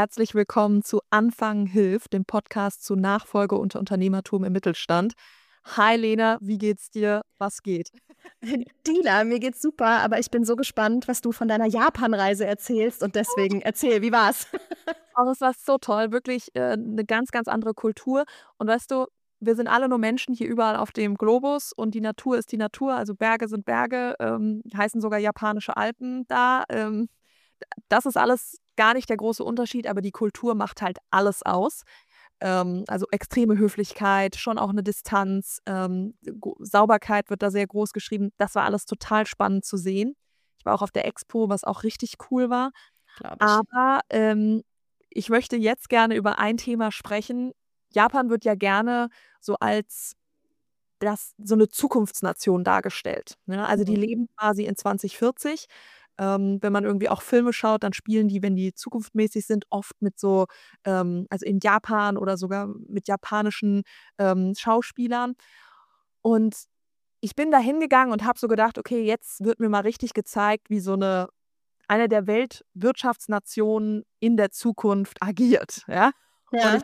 herzlich willkommen zu Anfangen hilft, dem Podcast zu Nachfolge und Unternehmertum im Mittelstand. Hi Lena, wie geht's dir? Was geht? Dila, mir geht's super, aber ich bin so gespannt, was du von deiner Japan-Reise erzählst und deswegen erzähl, wie war's? Oh, es war so toll, wirklich eine ganz, ganz andere Kultur. Und weißt du, wir sind alle nur Menschen hier überall auf dem Globus und die Natur ist die Natur. Also Berge sind Berge, heißen sogar japanische Alpen da. Das ist alles gar nicht der große Unterschied, aber die Kultur macht halt alles aus. Also extreme Höflichkeit, schon auch eine Distanz, Sauberkeit wird da sehr groß geschrieben. Das war alles total spannend zu sehen. Ich war auch auf der Expo, was auch richtig cool war. Glaube ich. Aber ich möchte jetzt gerne über ein Thema sprechen. Japan wird ja gerne so als so eine Zukunftsnation dargestellt. Ne? Also die leben quasi in 2040. Wenn man irgendwie auch Filme schaut, dann spielen die, wenn die zukunftsmäßig sind, oft mit so, also in Japan oder sogar mit japanischen Schauspielern. Und ich bin da hingegangen und habe so gedacht, okay, jetzt wird mir mal richtig gezeigt, wie so eine der Weltwirtschaftsnationen in der Zukunft agiert. Ja? Und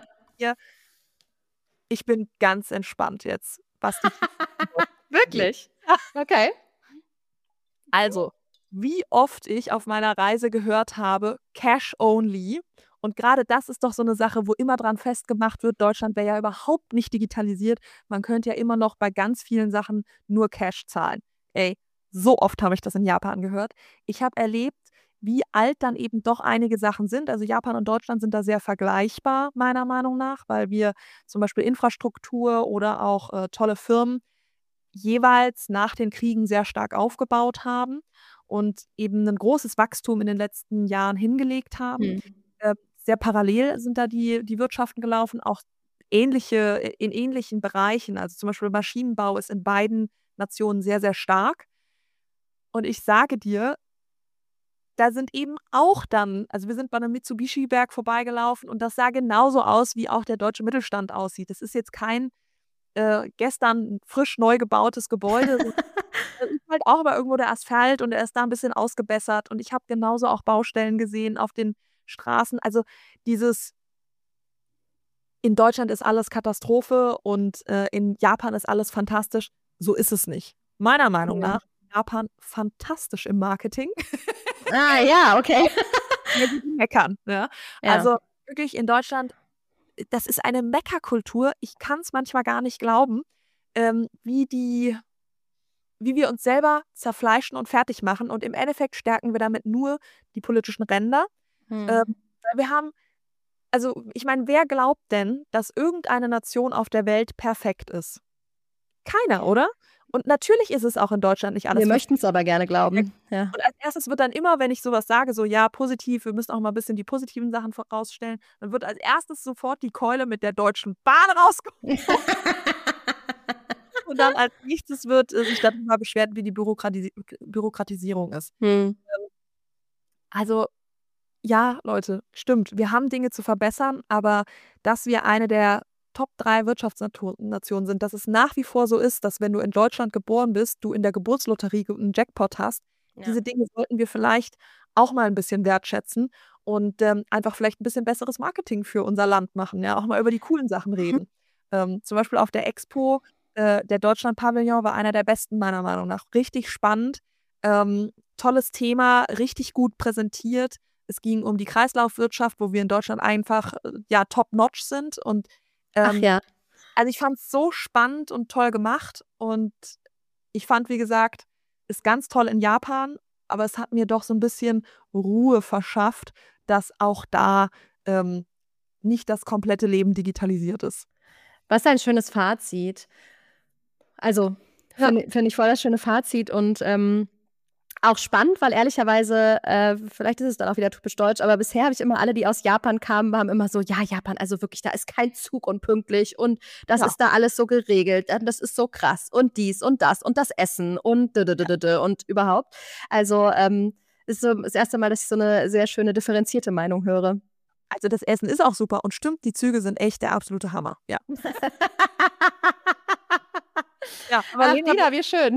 ich bin ganz entspannt jetzt, was die Wirklich? Okay. Also, wie oft ich auf meiner Reise gehört habe, Cash only. Und gerade das ist doch so eine Sache, wo immer dran festgemacht wird, Deutschland wäre ja überhaupt nicht digitalisiert. Man könnte ja immer noch bei ganz vielen Sachen nur Cash zahlen. Ey, so oft habe ich das in Japan gehört. Ich habe erlebt, wie alt dann eben doch einige Sachen sind. Also Japan und Deutschland sind da sehr vergleichbar, meiner Meinung nach, weil wir zum Beispiel Infrastruktur oder auch tolle Firmen jeweils nach den Kriegen sehr stark aufgebaut haben und eben ein großes Wachstum in den letzten Jahren hingelegt haben. Sehr parallel sind da die Wirtschaften gelaufen, auch in ähnlichen Bereichen. Also zum Beispiel Maschinenbau ist in beiden Nationen sehr, sehr stark. Und ich sage dir, da sind eben auch dann, also wir sind bei einem Mitsubishi-Werk vorbeigelaufen und das sah genauso aus, wie auch der deutsche Mittelstand aussieht. Das ist jetzt kein gestern frisch neu gebautes Gebäude. Da ist halt auch aber irgendwo der Asphalt und er ist da ein bisschen ausgebessert. Und ich habe genauso auch Baustellen gesehen auf den Straßen. Also dieses in Deutschland ist alles Katastrophe und in Japan ist alles fantastisch. So ist es nicht. Meiner Meinung nach Japan fantastisch im Marketing. Ja, okay. Meckern. Ja? Ja. Also wirklich in Deutschland, das ist eine Meckerkultur. Ich kann es manchmal gar nicht glauben, wie wir uns selber zerfleischen und fertig machen. Und im Endeffekt stärken wir damit nur die politischen Ränder. Weil wir haben, also ich meine, wer glaubt denn, dass irgendeine Nation auf der Welt perfekt ist? Keiner, oder? Und natürlich ist es auch in Deutschland nicht alles Wir perfekt. möchten es aber gerne glauben. Ja. Und als erstes wird dann immer, wenn ich sowas sage, so ja, positiv, wir müssen auch mal ein bisschen die positiven Sachen vorausstellen, dann wird als erstes sofort die Keule mit der Deutschen Bahn rausgeholt. Und dann als nächstes wird sich darüber beschwert, wie die Bürokratisierung ist. Also, ja, Leute, stimmt. Wir haben Dinge zu verbessern, aber dass wir eine der Top 3 Wirtschaftsnationen sind, dass es nach wie vor so ist, dass wenn du in Deutschland geboren bist, du in der Geburtslotterie einen Jackpot hast. Ja. Diese Dinge sollten wir vielleicht auch mal ein bisschen wertschätzen und einfach vielleicht ein bisschen besseres Marketing für unser Land machen, ja, auch mal über die coolen Sachen reden. Zum Beispiel auf der Expo, der Deutschland-Pavillon war einer der besten meiner Meinung nach. Richtig spannend, tolles Thema, richtig gut präsentiert. Es ging um die Kreislaufwirtschaft, wo wir in Deutschland einfach ja top-notch sind. Und Ach ja. also ich fand es so spannend und toll gemacht. Und ich fand, wie gesagt, ist ganz toll in Japan, aber es hat mir doch so ein bisschen Ruhe verschafft, dass auch da nicht das komplette Leben digitalisiert ist. Was ein schönes Fazit. Also, finde ich voll das schöne Fazit und auch spannend, weil ehrlicherweise, vielleicht ist es dann auch wieder typisch deutsch, aber bisher habe ich immer alle, die aus Japan kamen, haben immer so, ja, Japan, also wirklich, da ist kein Zug unpünktlich und das ist da alles so geregelt, das ist so krass und dies und das Essen und und überhaupt. Also, ist so das erste Mal, dass ich so eine sehr schöne differenzierte Meinung höre. Also das Essen ist auch super und stimmt, die Züge sind echt der absolute Hammer. Ja. Ja, aber Ach, Lena, Dina, wie schön.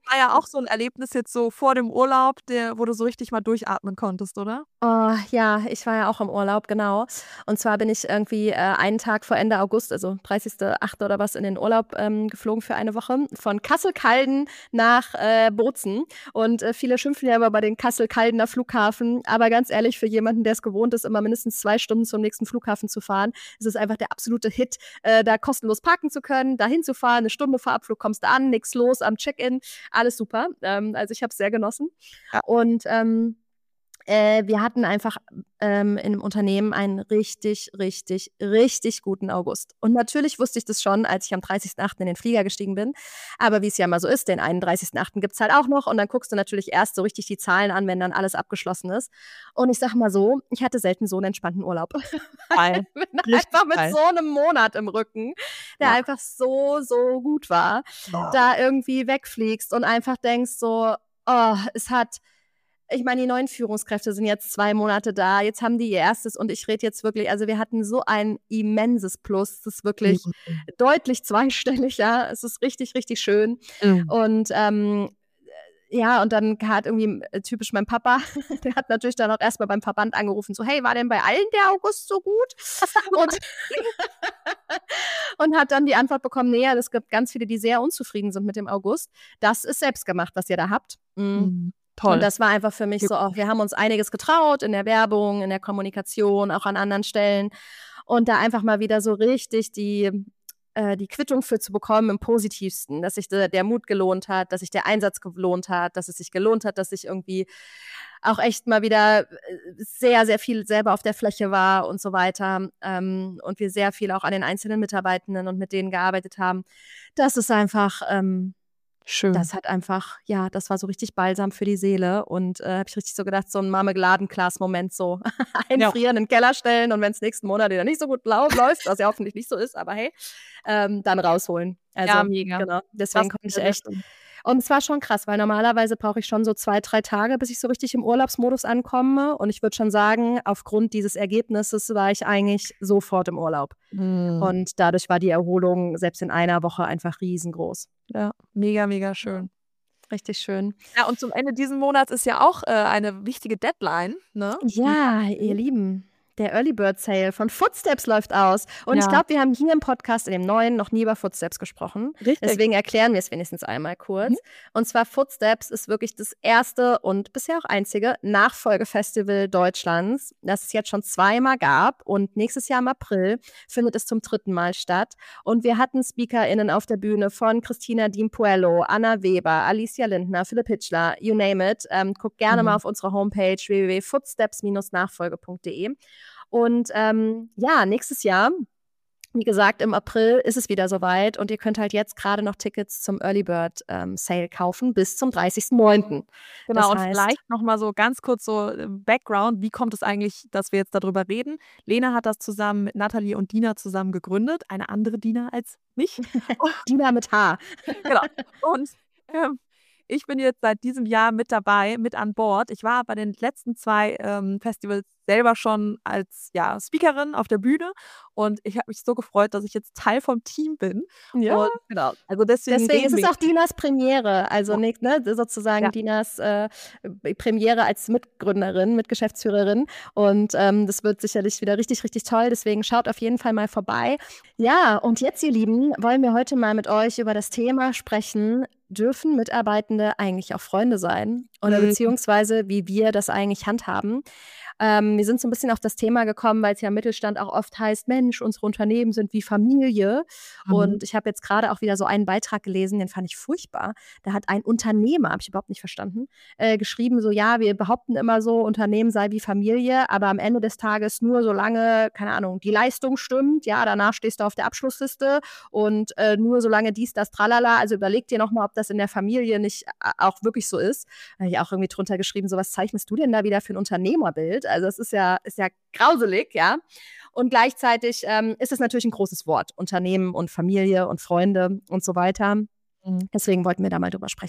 war ja auch so ein Erlebnis jetzt so vor dem Urlaub, wo du so richtig mal durchatmen konntest, oder? Oh, ja, ich war ja auch im Urlaub, genau. Und zwar bin ich irgendwie einen Tag vor Ende August, also 30.08. oder was, in den Urlaub geflogen für eine Woche. Von Kassel-Calden nach Bozen. Und viele schimpfen ja immer bei den Kassel-Caldener Flughafen. Aber ganz ehrlich, für jemanden, der es gewohnt ist, immer mindestens 2 Stunden zum nächsten Flughafen zu fahren, ist es einfach der absolute Hit, da kostenlos parken zu können, da hinzufahren, 1 Stunde vor Abflug kommst du an, nichts los am Check-in, alles super. Also ich habe es sehr genossen. Ja. Und wir hatten einfach im Unternehmen einen richtig, richtig, richtig guten August. Und natürlich wusste ich das schon, als ich am 30.08. in den Flieger gestiegen bin. Aber wie es ja mal so ist, den 31.08. gibt es halt auch noch. Und dann guckst du natürlich erst so richtig die Zahlen an, wenn dann alles abgeschlossen ist. Und ich sag mal so, ich hatte selten so einen entspannten Urlaub. Geil. Einfach mit geil. so einem Monat im Rücken, der einfach so, so gut war, da irgendwie wegfliegst und einfach denkst so, oh, ich meine, die neuen Führungskräfte sind jetzt 2 Monate da. Jetzt haben die ihr erstes und ich rede jetzt wirklich, also wir hatten so ein immenses Plus. Das ist wirklich deutlich zweistellig, ja. Es ist richtig, richtig schön. Und ja, und dann hat irgendwie typisch mein Papa, der hat natürlich dann auch erstmal beim Verband angerufen, so, hey, war denn bei allen der August so gut? Und hat dann die Antwort bekommen, nee, es gibt ganz viele, die sehr unzufrieden sind mit dem August. Das ist selbstgemacht, was ihr da habt. Toll. Und das war einfach für mich so, wir haben uns einiges getraut in der Werbung, in der Kommunikation, auch an anderen Stellen. Und da einfach mal wieder so richtig die Quittung für zu bekommen im Positivsten, dass sich der Mut gelohnt hat, dass sich der Einsatz gelohnt hat, dass es sich gelohnt hat, dass ich irgendwie auch echt mal wieder sehr, sehr viel selber auf der Fläche war und so weiter. Und wir sehr viel auch an den einzelnen Mitarbeitenden und mit denen gearbeitet haben. Das ist einfach schön. Das hat einfach, ja, das war so richtig Balsam für die Seele. Und habe ich richtig so gedacht, so ein Marmeladenglas-Moment, so einfrieren, in den Keller stellen und wenn es nächsten Monat wieder nicht so gut läuft, was ja hoffentlich nicht so ist, aber hey, dann rausholen. Also, ja, mega. Genau, deswegen konnte ich echt. Und es war schon krass, weil normalerweise brauche ich schon so 2, 3 Tage, bis ich so richtig im Urlaubsmodus ankomme. Und ich würde schon sagen, aufgrund dieses Ergebnisses war ich eigentlich sofort im Urlaub. Und dadurch war die Erholung selbst in einer Woche einfach riesengroß. Ja, mega, mega schön. Richtig schön. Ja, und zum Ende diesen Monats ist ja auch eine wichtige Deadline, ne? Ja, ihr Lieben. Der Early Bird Sale von Footsteps läuft aus. Und ich glaube, wir haben hier im Podcast, in dem neuen, noch nie über Footsteps gesprochen. Richtig. Deswegen erklären wir es wenigstens einmal kurz. Und zwar Footsteps ist wirklich das erste und bisher auch einzige Nachfolgefestival Deutschlands, das es jetzt schon 2-mal gab. Und nächstes Jahr im April findet es zum 3. Mal statt. Und wir hatten SpeakerInnen auf der Bühne von Christina Dimpuello, Anna Weber, Alicia Lindner, Philipp Hitchler, you name it. Guckt gerne mal auf unsere Homepage www.footsteps-nachfolge.de. Und ja, nächstes Jahr, wie gesagt, im April ist es wieder soweit und ihr könnt halt jetzt gerade noch Tickets zum Early Bird Sale kaufen bis zum 30.09. Genau, und vielleicht nochmal so ganz kurz so Background, wie kommt es eigentlich, dass wir jetzt darüber reden? Lena hat das zusammen mit Nathalie und Dina zusammen gegründet, eine andere Dina als mich. Dina mit H. Genau. Und ich bin jetzt seit diesem Jahr mit dabei, mit an Bord. Ich war bei den letzten 2 Festivals selber schon als Speakerin auf der Bühne und ich habe mich so gefreut, dass ich jetzt Teil vom Team bin. Ja, und, genau. Also deswegen ist es auch Dinas Premiere, also sozusagen Dinas Premiere als Mitgründerin, Mitgeschäftsführerin und das wird sicherlich wieder richtig, richtig toll, deswegen schaut auf jeden Fall mal vorbei. Ja, und jetzt, ihr Lieben, wollen wir heute mal mit euch über das Thema sprechen, dürfen Mitarbeitende eigentlich auch Freunde sein? Oder beziehungsweise, wie wir das eigentlich handhaben? Wir sind so ein bisschen auf das Thema gekommen, weil es ja im Mittelstand auch oft heißt, Mensch, unsere Unternehmen sind wie Familie. Und ich habe jetzt gerade auch wieder so einen Beitrag gelesen, den fand ich furchtbar. Da hat ein Unternehmer, habe ich überhaupt nicht verstanden, geschrieben, so ja, wir behaupten immer so, Unternehmen sei wie Familie, aber am Ende des Tages nur solange, keine Ahnung, die Leistung stimmt, ja, danach stehst du auf der Abschlussliste und nur solange dies, das, tralala, also überleg dir nochmal, ob das in der Familie nicht auch wirklich so ist. Da habe ich auch irgendwie drunter geschrieben, so was zeichnest du denn da wieder für ein Unternehmerbild? Also es ist ja grauselig, ja. Und gleichzeitig ist es natürlich ein großes Wort. Unternehmen und Familie und Freunde und so weiter. Deswegen wollten wir da mal drüber sprechen.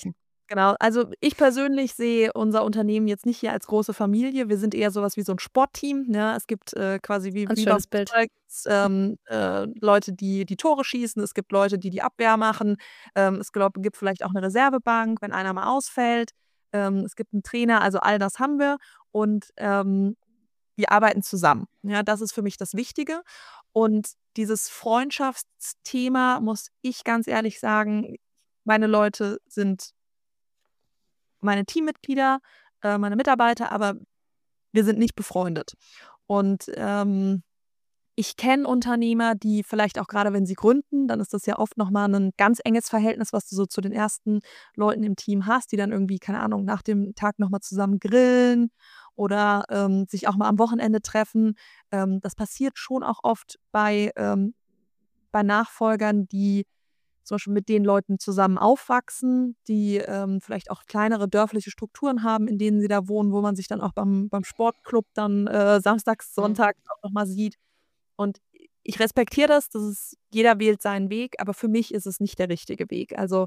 Genau, also ich persönlich sehe unser Unternehmen jetzt nicht hier als große Familie. Wir sind eher sowas wie so 'n Sportteam, ne? Es gibt, quasi Ganz wie beim schönes Bild. Fußball gibt's, Leute, die Tore schießen. Es gibt Leute, die Abwehr machen. Gibt vielleicht auch 'ne Reservebank, wenn einer mal ausfällt. Es gibt 'n Trainer, also all das haben wir und, wir arbeiten zusammen. Ja, das ist für mich das Wichtige. Und dieses Freundschaftsthema, muss ich ganz ehrlich sagen, meine Leute sind meine Teammitglieder, meine Mitarbeiter, aber wir sind nicht befreundet. Und, ich kenne Unternehmer, die vielleicht auch gerade, wenn sie gründen, dann ist das ja oft noch mal 'nen ganz enges Verhältnis, was du so zu den ersten Leuten im Team hast, die dann irgendwie, keine Ahnung, nach dem Tag noch mal zusammen grillen oder, sich auch mal am Wochenende treffen. Das passiert schon auch oft bei Nachfolgern, die zum Beispiel mit den Leuten zusammen aufwachsen, die, vielleicht auch kleinere dörfliche Strukturen haben, in denen sie da wohnen, wo man sich dann auch beim Sportclub dann, samstags, Mhm. sonntags auch noch mal sieht. Und ich respektiere das, jeder wählt seinen Weg, aber für mich ist es nicht der richtige Weg. Also,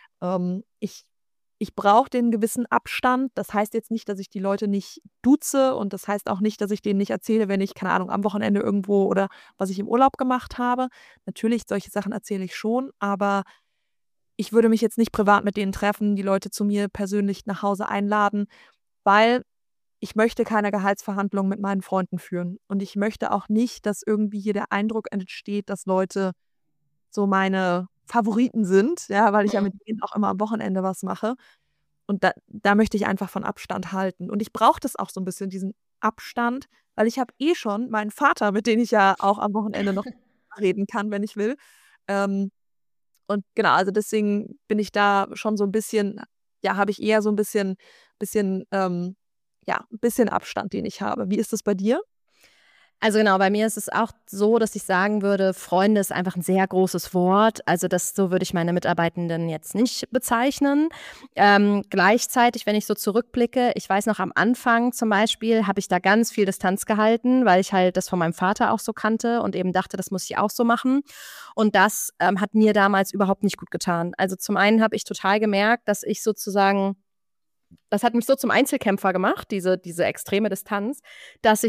ich brauche den gewissen Abstand. Das heißt jetzt nicht, dass ich die Leute nicht duze und das heißt auch nicht, dass ich denen nicht erzähle, wenn ich, keine Ahnung, am Wochenende irgendwo oder was ich im Urlaub gemacht habe. Natürlich, solche Sachen erzähle ich schon, aber ich würde mich jetzt nicht privat mit denen treffen, die Leute zu mir persönlich nach Hause einladen, weil ich möchte keine Gehaltsverhandlungen mit meinen Freunden führen. Und ich möchte auch nicht, dass irgendwie hier der Eindruck entsteht, dass Leute so meine Favoriten sind, ja, weil ich ja mit denen auch immer am Wochenende was mache. Und da möchte ich einfach von Abstand halten. Und ich brauche das auch so 'n bisschen, diesen Abstand, weil ich habe eh schon meinen Vater, mit dem ich ja auch am Wochenende noch reden kann, wenn ich will. Ähm, und genau, also deswegen bin ich da schon so 'n bisschen habe ich eher so 'n bisschen, 'n bisschen Abstand, den ich habe. Wie ist das bei dir? Also genau, bei mir ist es auch so, dass ich sagen würde, Freunde ist einfach ein sehr großes Wort. Also das so würde ich meine Mitarbeitenden jetzt nicht bezeichnen. Gleichzeitig, wenn ich so zurückblicke, ich weiß noch am Anfang zum Beispiel, habe ich da ganz viel Distanz gehalten, weil ich halt das von meinem Vater auch so kannte und eben dachte, das muss ich auch so machen. Und das, hat mir damals überhaupt nicht gut getan. Also zum einen habe ich total gemerkt, dass ich sozusagen das hat mich so zum Einzelkämpfer gemacht, diese extreme Distanz, dass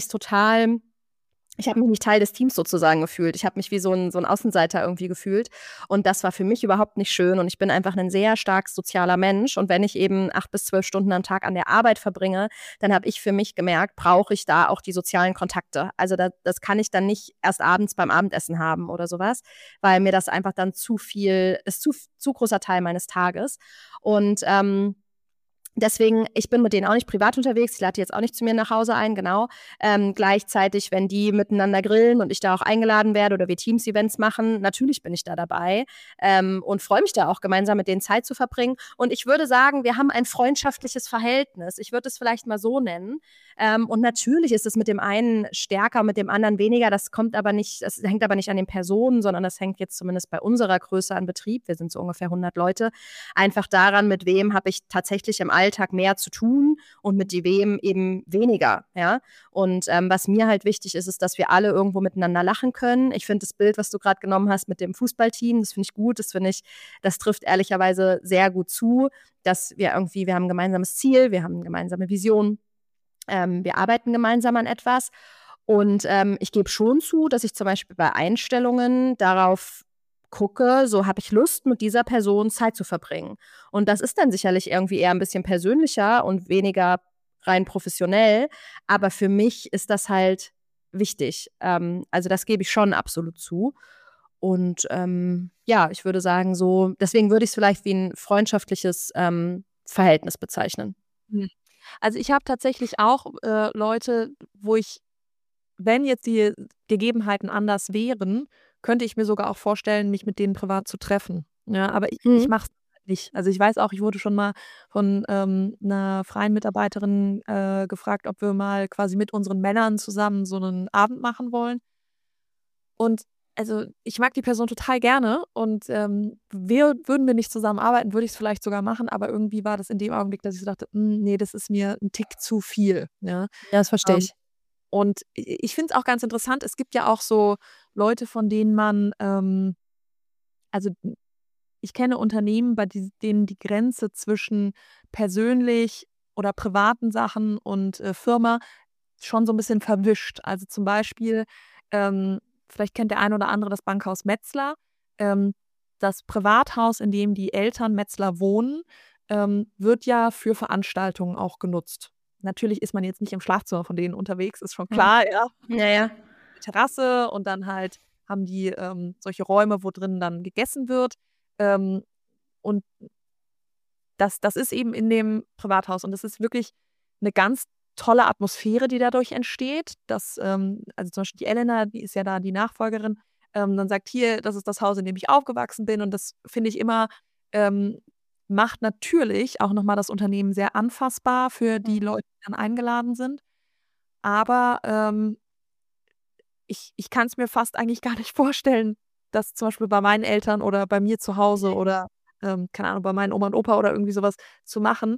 ich habe mich nicht Teil des Teams sozusagen gefühlt. Ich habe mich wie so 'n Außenseiter irgendwie gefühlt und das war für mich überhaupt nicht schön und ich bin einfach 'nen sehr stark sozialer Mensch und wenn ich eben 8 bis 12 Stunden am Tag an der Arbeit verbringe, dann habe ich für mich gemerkt, brauche ich da auch die sozialen Kontakte. Also, das kann ich dann nicht erst abends beim Abendessen haben oder so was, weil mir das einfach dann zu großer Teil meines Tages und, deswegen, ich bin mit denen auch nicht privat unterwegs. Ich lade die jetzt auch nicht zu mir nach Hause ein, genau. Gleichzeitig, wenn die miteinander grillen und ich da auch eingeladen werde oder wir Teams-Events machen, natürlich bin ich da dabei und freue mich da auch, gemeinsam mit denen Zeit zu verbringen. Und ich würde sagen, wir haben ein freundschaftliches Verhältnis. Ich würde es vielleicht mal so nennen. Und natürlich ist es mit dem einen stärker, mit dem anderen weniger. Das hängt aber nicht an den Personen, sondern das hängt jetzt zumindest bei unserer Größe an Betrieb. Wir sind so ungefähr 100 Leute. Einfach daran, mit wem habe ich tatsächlich im Alltag mehr zu tun und mit wem eben weniger, ja. Und was mir halt wichtig ist, ist, dass wir alle irgendwo miteinander lachen können. Ich finde das Bild, was du gerade genommen hast mit dem Fußballteam, das finde ich gut. Das trifft ehrlicherweise sehr gut zu, dass wir haben ein gemeinsames Ziel, wir haben eine gemeinsame Vision, wir arbeiten gemeinsam an etwas. Und ich gebe schon zu, dass ich zum Beispiel bei Einstellungen darauf gucke, so habe ich Lust, mit dieser Person Zeit zu verbringen. Und das ist dann sicherlich irgendwie eher ein bisschen persönlicher und weniger rein professionell, aber für mich ist das halt wichtig. Also, das gebe ich schon absolut zu. Und, ja, ich würde sagen so deswegen würde ich's vielleicht wie ein freundschaftliches, Verhältnis bezeichnen. Hm. Also, ich habe tatsächlich auch, Leute, wo ich, wenn jetzt die Gegebenheiten anders wären, könnte ich mir sogar auch vorstellen, mich mit denen privat zu treffen. Ja, aber ich Mhm. mache es halt nicht. Also, ich weiß auch, ich wurde schon mal von, 'ner freien Mitarbeiterin, gefragt, ob wir mal quasi mit unseren Männern zusammen so 'nen Abend machen wollen. Und also, ich mag die Person total gerne und, würden wir nicht zusammenarbeiten, würde ich's vielleicht sogar machen, aber irgendwie war das in dem Augenblick, dass ich so dachte: ne, das ist mir 'n Tick zu viel", ja? Ja, das verstehe Ähm, ich. und ich finde es auch ganz interessant, es gibt ja auch so Leute, von denen man, also ich kenne Unternehmen, bei denen die Grenze zwischen persönlich oder privaten Sachen und Firma schon so ein bisschen verwischt. Also zum Beispiel, vielleicht kennt der ein oder andere das Bankhaus Metzler. Das Privathaus, in dem die Eltern Metzler wohnen, wird ja für Veranstaltungen auch genutzt. Natürlich ist man jetzt nicht im Schlafzimmer von denen unterwegs, ist schon klar, ja. Ja. Terrasse und dann halt haben die solche Räume, wo drin dann gegessen wird. Und das ist eben in dem Privathaus. Und das ist wirklich eine ganz tolle Atmosphäre, die dadurch entsteht. Also zum Beispiel die Elena, die ist ja da die Nachfolgerin, dann sagt, hier, das ist das Haus, in dem ich aufgewachsen bin. Und das finde ich immer, macht natürlich auch nochmal das Unternehmen sehr anfassbar für die Leute, die dann eingeladen sind. Aber ich kann es mir fast eigentlich gar nicht vorstellen, das zum Beispiel bei meinen Eltern oder bei mir zu Hause oder, keine Ahnung, bei meinen Oma und Opa oder irgendwie sowas zu machen,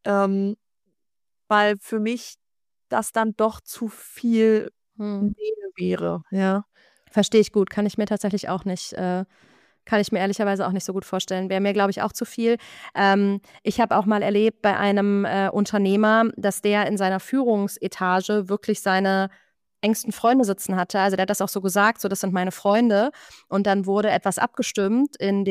weil für mich das dann doch zu viel Nähe wäre, ja. Verstehe ich gut, kann ich mir tatsächlich auch nicht kann ich mir ehrlicherweise auch nicht so gut vorstellen. Wäre mir, glaube ich, auch zu viel. Ich habe auch mal erlebt bei einem Unternehmer, dass der in seiner Führungsetage wirklich seine engsten Freunde sitzen hatte. Also der hat das auch so gesagt, so das sind meine Freunde. Und dann wurde etwas abgestimmt in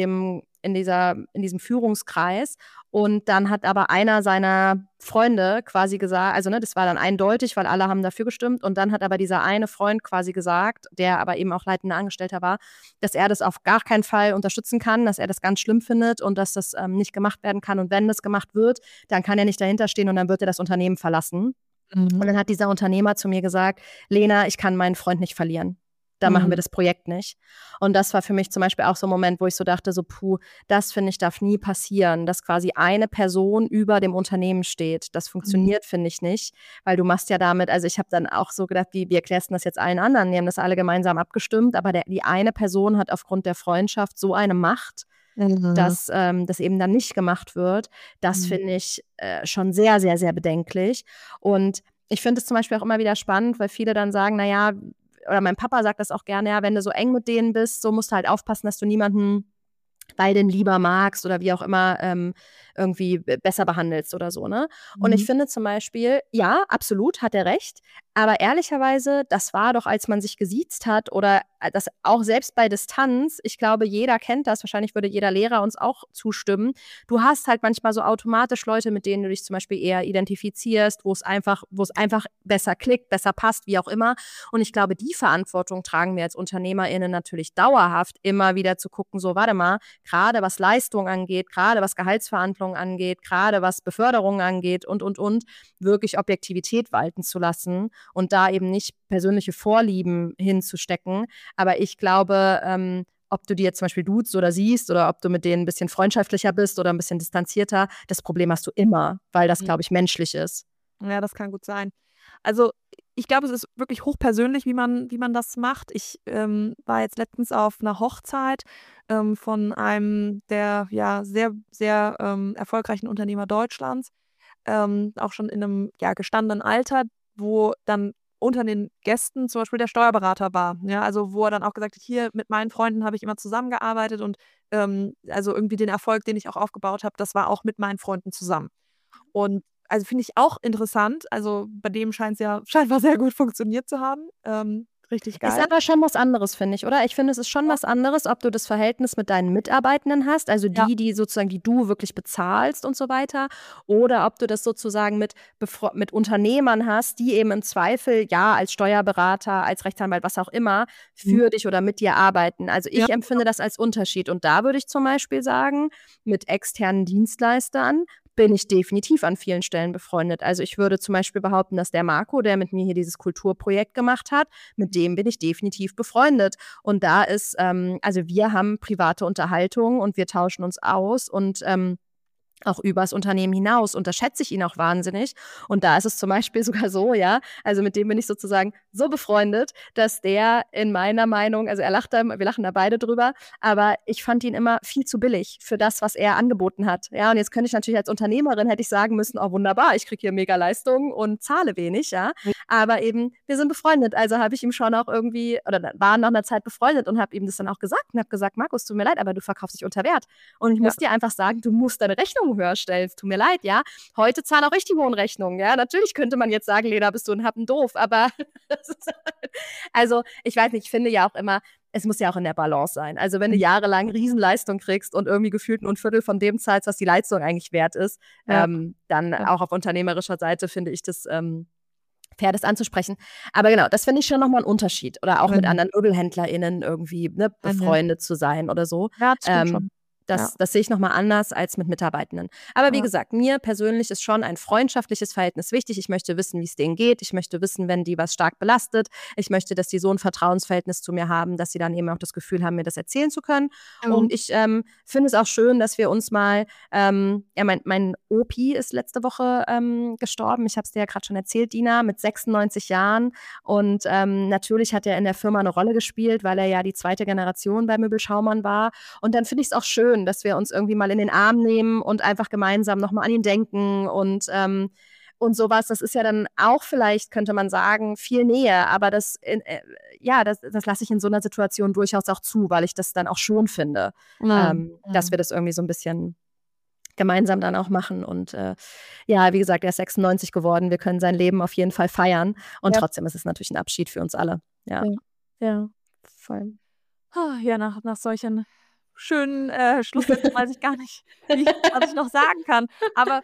diesem Führungskreis. Und dann hat aber einer seiner Freunde quasi gesagt, also das war dann eindeutig, weil alle haben dafür gestimmt. Und dann hat aber dieser eine Freund quasi gesagt, der aber eben auch leitender Angestellter war, dass er das auf gar keinen Fall unterstützen kann, dass er das ganz schlimm findet und dass das nicht gemacht werden kann. Und wenn das gemacht wird, dann kann er nicht dahinter stehen und dann wird er das Unternehmen verlassen. Und dann hat dieser Unternehmer zu mir gesagt, Lena, ich kann meinen Freund nicht verlieren. Da machen wir das Projekt nicht. Und das war für mich zum Beispiel auch so ein Moment, wo ich so dachte, so das finde ich, darf nie passieren, dass quasi eine Person über dem Unternehmen steht. Das funktioniert, finde ich nicht, weil du machst ja damit, also ich habe dann auch so gedacht, wie erklärst du das jetzt allen anderen? Die haben das alle gemeinsam abgestimmt, aber die eine Person hat aufgrund der Freundschaft so eine Macht, dass das eben dann nicht gemacht wird. Das finde ich schon sehr, sehr, sehr bedenklich. Und ich finde es zum Beispiel auch immer wieder spannend, weil viele dann sagen, naja, oder mein Papa sagt das auch gerne, ja, wenn du so eng mit denen bist, so musst du halt aufpassen, dass du niemanden bei denen lieber magst oder wie auch immer irgendwie besser behandelst oder so, ne? Und ich finde zum Beispiel, ja, absolut, hat er recht, aber ehrlicherweise, das war doch, als man sich gesiezt hat oder das auch selbst bei Distanz, ich glaube, jeder kennt das, wahrscheinlich würde jeder Lehrer uns auch zustimmen, du hast halt manchmal so automatisch Leute, mit denen du dich zum Beispiel eher identifizierst, wo es einfach besser klickt, besser passt, wie auch immer. Und ich glaube, die Verantwortung tragen wir als UnternehmerInnen natürlich dauerhaft, immer wieder zu gucken, so, warte mal, gerade was Leistung angeht, gerade was Gehaltsverhandlungen angeht, gerade was Beförderungen angeht und, wirklich Objektivität walten zu lassen und da eben nicht persönliche Vorlieben hinzustecken. Aber ich glaube, ob du die jetzt zum Beispiel duzt oder siehst oder ob du mit denen ein bisschen freundschaftlicher bist oder ein bisschen distanzierter, das Problem hast du immer, weil das, glaube ich, menschlich ist. Ja, das kann gut sein. Also ich glaube, es ist wirklich hochpersönlich, wie man das macht. Ich war jetzt letztens auf einer Hochzeit von einem der ja sehr, sehr erfolgreichen Unternehmer Deutschlands, auch schon in einem gestandenen Alter, wo dann unter den Gästen zum Beispiel der Steuerberater war. Ja, also wo er dann auch gesagt hat, hier mit meinen Freunden habe ich immer zusammengearbeitet und also irgendwie den Erfolg, den ich auch aufgebaut habe, das war auch mit meinen Freunden zusammen. Und also finde ich auch interessant. Also bei dem scheint es ja scheinbar sehr gut funktioniert zu haben. Richtig geil. Ist aber schon was anderes, finde ich, oder? Ich finde, es ist schon was anderes, ob du das Verhältnis mit deinen Mitarbeitenden hast, also die sozusagen, die du wirklich bezahlst und so weiter, oder ob du das sozusagen mit Unternehmern hast, die eben im Zweifel, ja, als Steuerberater, als Rechtsanwalt, was auch immer, für dich oder mit dir arbeiten. Also ich empfinde das als Unterschied. Und da würde ich zum Beispiel sagen, mit externen Dienstleistern bin ich definitiv an vielen Stellen befreundet. Also ich würde zum Beispiel behaupten, dass der Marco, der mit mir hier dieses Kulturprojekt gemacht hat, mit dem bin ich definitiv befreundet. Und da ist, also wir haben private Unterhaltung und wir tauschen uns aus und auch übers Unternehmen hinaus. Und da schätze ich ihn auch wahnsinnig. Und da ist es zum Beispiel sogar so, ja, also mit dem bin ich sozusagen so befreundet, dass der in meiner Meinung, also wir lachen da beide drüber, aber ich fand ihn immer viel zu billig für das, was er angeboten hat. Ja, und jetzt könnte ich natürlich als Unternehmerin, hätte ich sagen müssen, oh wunderbar, ich kriege hier mega Leistung und zahle wenig, ja. Aber eben, wir sind befreundet, also habe ich ihm schon auch irgendwie, oder waren nach einer Zeit befreundet und habe ihm das dann auch gesagt und habe gesagt, Markus, tut mir leid, aber du verkaufst dich unter Wert. Und ich muss dir einfach sagen, du musst deine Rechnung höher stellen. Tut mir leid, ja. Heute zahle auch ich die hohen Rechnungen, ja. Natürlich könnte man jetzt sagen, Lena, bist du ein Happen doof, aber also ich weiß nicht, ich finde ja auch immer, es muss ja auch in der Balance sein. Also wenn du jahrelang Riesenleistung kriegst und irgendwie gefühlt nur ein Viertel von dem zahlst, was die Leistung eigentlich wert ist, dann auch auf unternehmerischer Seite finde ich das fair, das anzusprechen. Aber genau, das finde ich schon nochmal ein Unterschied. Oder auch mit anderen MöbelhändlerInnen irgendwie befreundet zu sein oder so. Ja, das stimmt schon. Das sehe ich nochmal anders als mit Mitarbeitenden. Aber wie gesagt, mir persönlich ist schon ein freundschaftliches Verhältnis wichtig. Ich möchte wissen, wie es denen geht. Ich möchte wissen, wenn die was stark belastet. Ich möchte, dass die so ein Vertrauensverhältnis zu mir haben, dass sie dann eben auch das Gefühl haben, mir das erzählen zu können. Und ich finde es auch schön, dass wir uns mal, mein Opi ist letzte Woche gestorben. Ich habe es dir ja gerade schon erzählt, Dina, mit 96 Jahren. Und natürlich hat er in der Firma eine Rolle gespielt, weil er ja die zweite Generation bei Möbel Schaumann war. Und dann finde ich es auch schön, dass wir uns irgendwie mal in den Arm nehmen und einfach gemeinsam nochmal an ihn denken und sowas. Das ist ja dann auch vielleicht, könnte man sagen, viel näher, aber das lasse ich in so einer Situation durchaus auch zu, weil ich das dann auch schon finde, dass wir das irgendwie so ein bisschen gemeinsam dann auch machen und wie gesagt, er ist 96 geworden, wir können sein Leben auf jeden Fall feiern und trotzdem ist es natürlich ein Abschied für uns alle. Ja, voll. Ja, nach solchen schönen Schlusssätzen weiß ich gar nicht, was ich noch sagen kann. Aber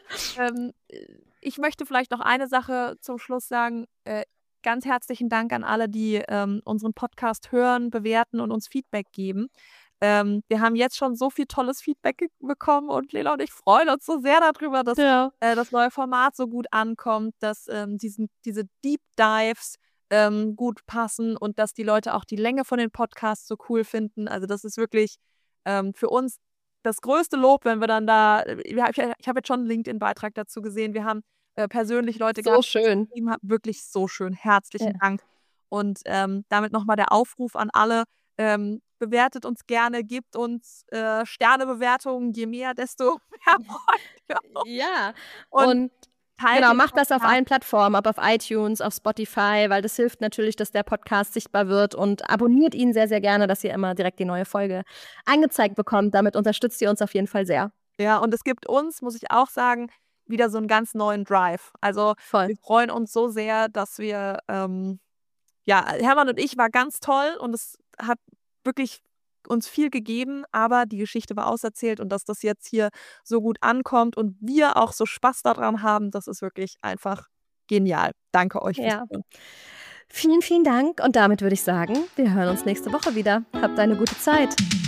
ich möchte vielleicht noch eine Sache zum Schluss sagen. Ganz herzlichen Dank an alle, die unseren Podcast hören, bewerten und uns Feedback geben. Wir haben jetzt schon so viel tolles Feedback bekommen und Lena und ich freuen uns so sehr darüber, dass das neue Format so gut ankommt, dass diese Deep Dives gut passen und dass die Leute auch die Länge von den Podcasts so cool finden. Also das ist wirklich für uns das größte Lob, wenn wir dann ich habe jetzt schon einen LinkedIn-Beitrag dazu gesehen, wir haben persönlich Leute gehabt, schön. Wirklich so schön, herzlichen Dank. Und damit nochmal der Aufruf an alle, bewertet uns gerne, gebt uns Sternebewertungen, je mehr, desto mehr freuen wir. Ja, und genau, macht das auf allen Plattformen, ob auf iTunes, auf Spotify, weil das hilft natürlich, dass der Podcast sichtbar wird und abonniert ihn sehr, sehr gerne, dass ihr immer direkt die neue Folge angezeigt bekommt. Damit unterstützt ihr uns auf jeden Fall sehr. Ja, und es gibt uns, muss ich auch sagen, wieder so einen ganz neuen Drive. Also wir freuen uns so sehr, dass wir, Hermann und ich war ganz toll und es hat wirklich uns viel gegeben, aber die Geschichte war auserzählt und dass das jetzt hier so gut ankommt und wir auch so Spaß daran haben, das ist wirklich einfach genial. Danke euch. Vielen, vielen Dank und damit würde ich sagen, wir hören uns nächste Woche wieder. Habt eine gute Zeit.